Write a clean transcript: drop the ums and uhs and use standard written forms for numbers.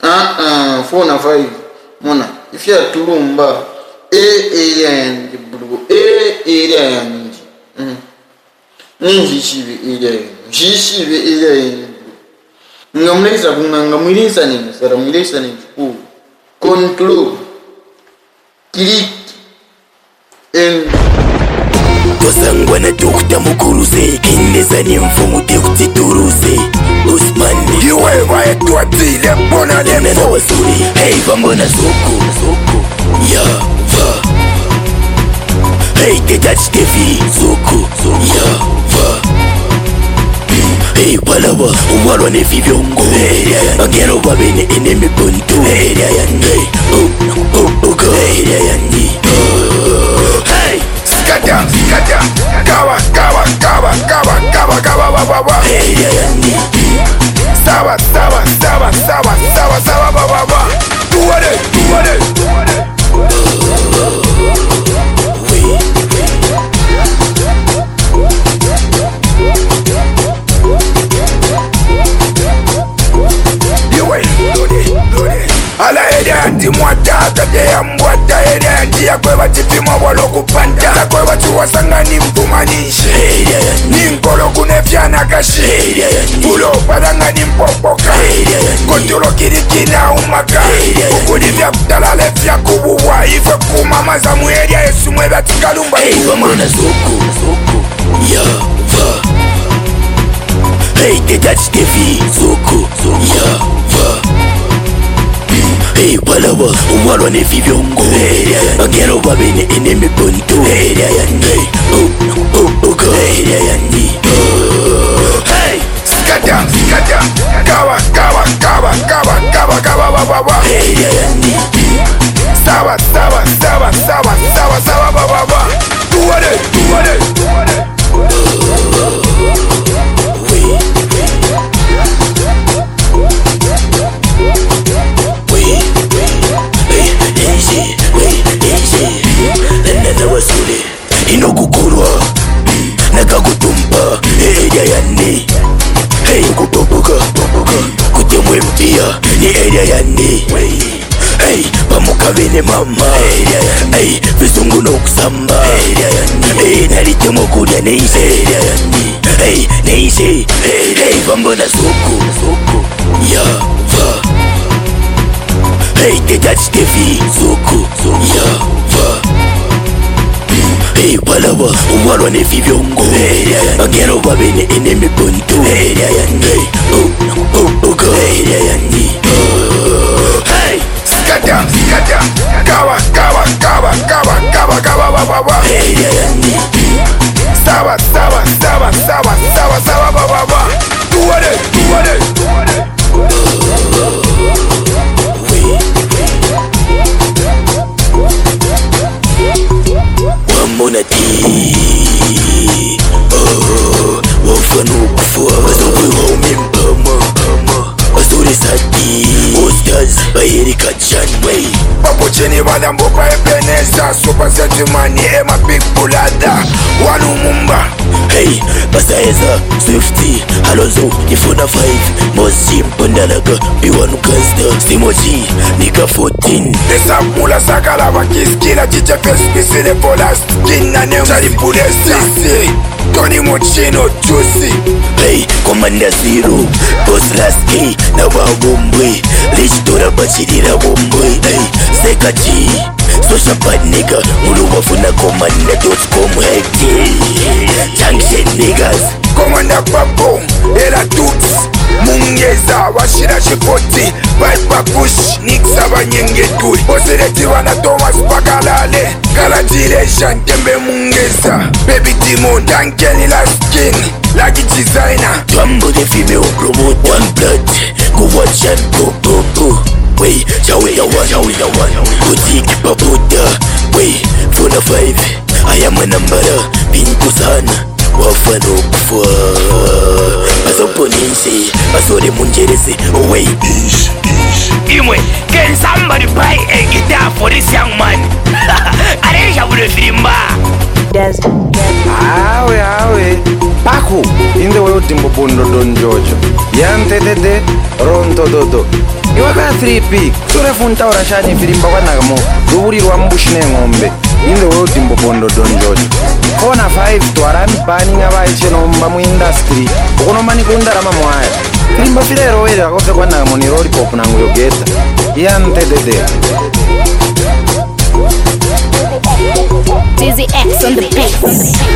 4 na 5 mona ifia tulumba area yanji bulugo area yanji shibe area yanji ngamleza kunanga mwilisa nini sara mwilisa nini ku control click Kosangwana dokta mukuruze Kineza ni mfumu tekuti turuze Usmani Iwe wae tuatile mbona Nena na wasuri Hey vambona soko Ya va Hey tetach tefi Soko Ya va Hey walawa Uwalwa nefi vyongo Agero wabene enemi punto Area yandi Oka Area yandi Hey Skata Kawa Area yandi Sawa baba Tuwade Ala area andi mwata Kate ya mwata area andi ya kwewa chipimo walo kupanda Sa kwewa chuwasanga ni mtumanishe Ninkolo kunefiana kashi Pulo padanga ni mpopoka Kontolo kirikina umaka Ukudi vya kutalale vya kubuwa Ife kumama za mueria yesu mweba tikalumba Hey wamona soko Ya va Hey tetach tefi Soko Ya va Hey walawa Uwalwa nefi vyongo Agero wabene enemi punto Area yandi Oka Area yandi Hey Skata Kawa baba Area yandi Sawa baba Tuwade Inokukurwa Nakakutumpa Area yandi Hey kupopoka Kutemwe mpia Ni area yandi Hey pamukabene mama Hey vizungu no kusamba Hey nalitemo kulia neise Hey neise Hey vambona soko Ya va Hey tetach tefi Soko Ya va Hey walawa Uwalwa nefi vyongo Agero wabene enemi punto Area yandi Oka Area yandi Hey Skata Kawa baba Area yandi Sawa baba Tuwade Wamona ti Wafanu kufua Wasokwe waumempama Wasuri sati Ostaz Bayeri kachanway Papo chini bada mboka ebeneza Super Setumani ema big bulada Wanu mumba Hey Basaeza Swifty Alonso Ifuna 5 Mosi Mpondalaga P1 Gangsta Simoji Nika 14 Desa mula sakala wakiskila Chiche fespisile pola Skina ne Chari pule sisi Tony Mochino Juicy Hey Commander Zero Boss Lasky Na wabumbwe Lichitora bachirira bumbwe Hey Sekaji Social bad nigga Mulu wafuna commander.com Hey Junction niggas Commander Papo Ela Tuts Mungeza Washira Shipoti Piper Push Nixa Banyengetui Osereti wana Thomas Pakalale Galatiration Tembe Mungeza Baby Timon Dankeni la skin Lucky designer Jumbo the female promote One blood Go watch and go Wey, chawe ya one Boutique papuda Wey, 4 na 5 I am a number Pinto sana Wafano kufua Asoponisi Asore munjerese Wey Imwe, can somebody buy a guitar for this young man? Aresha vule filimba Awe Paco, in the world utimbo bondo don Jojo Yante dede ronto dodo Iwaka 3P Sure funta ora shani filimba kwa nagamo Ruburi rwambushine ngombe Inde we utimbo bondo don Jojo 4 na 5 tuarami bani ngabai cheno mba mu industry Ukono mani kundara mamuaya Filimba file roere akofe kwa nagamo ni lollipop nangu yogeta Yante dede Dizzy X on the beat.